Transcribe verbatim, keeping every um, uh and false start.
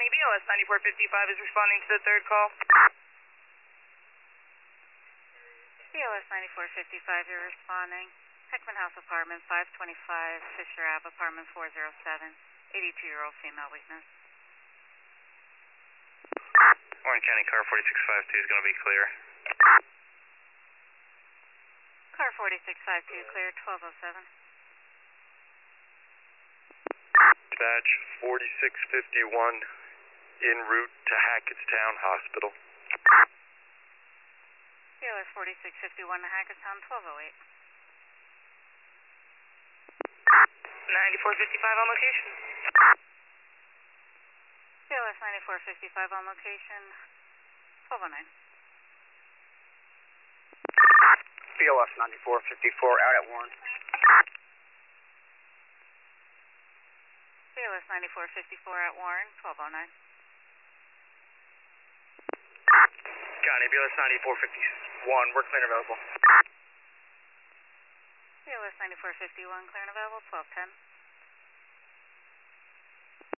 County, B L S ninety-four fifty-five is responding to the third call. B L S ninety-four fifty-five, you're responding. Heckman House Apartment, five twenty-five Fisher Ave, Apartment four oh seven, eighty-two-year-old female weakness. Warren County, car forty-six fifty-two is going to be clear. Car forty-six fifty-two, clear, twelve oh seven. Dispatch forty-six fifty-one, en route to Hackettstown Hospital. B L S forty-six fifty-one to Hackettstown, twelve oh eight. ninety-four fifty-five on location. B L S ninety-four fifty-five on location, twelve oh nine. B L S ninety-four fifty-four out at Warren. B L S ninety-four fifty-four at Warren, twelve oh nine. County, B L S ninety-four fifty-one, we're clear and available. B L S ninety-four fifty-one, clear and available, twelve ten.